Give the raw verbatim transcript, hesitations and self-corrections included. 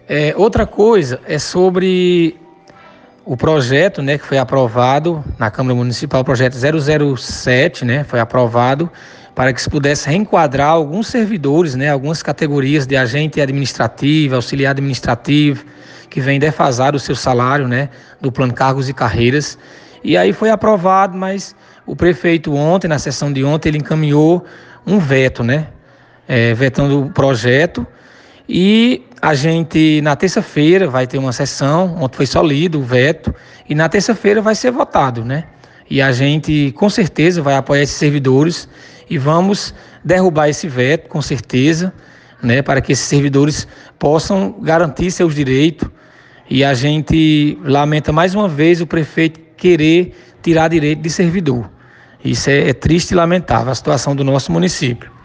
É, outra coisa é sobre o projeto, né, que foi aprovado na Câmara Municipal, o projeto zero zero sete, né, foi aprovado para que se pudesse reenquadrar alguns servidores, né, algumas categorias de agente administrativo, auxiliar administrativo, que vem defasado o seu salário, né, do plano cargos e carreiras. E aí foi aprovado, mas o prefeito ontem, na sessão de ontem, ele encaminhou um veto, né, é, vetando o projeto. E a gente, na terça-feira, vai ter uma sessão, ontem foi só lido o veto, e na terça-feira vai ser votado, né? E a gente, com certeza, vai apoiar esses servidores e vamos derrubar esse veto, com certeza, né? Para que esses servidores possam garantir seus direitos. E a gente lamenta mais uma vez o prefeito querer tirar direito de servidor. Isso é, é triste e lamentável, a situação do nosso município.